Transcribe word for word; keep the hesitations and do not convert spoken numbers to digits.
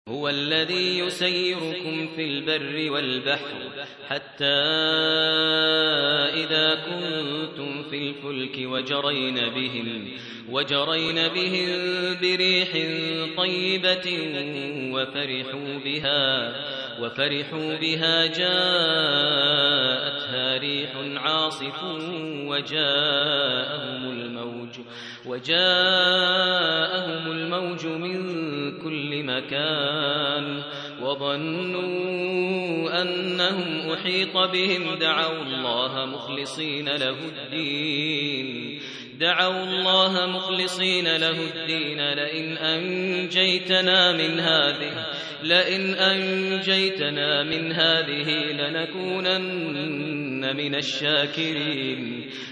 هو الذي يسيركم في البر والبحر حتى إذا كنتم في الفلك وجرين بهم وجرين بهم بريح طيبة وفرحوا بها وفرحوا بها جاءتها ريح عاصف وجاءهم الموج وجاءهم الموج من كل مكان وظنوا أنهم أحيط بهم دعوا الله مخلصين له الدين دعوا الله مخلصين له الدين لئن أنجيتنا من هذه لئن أنجيتنا من هذه لنكونن من الشاكرين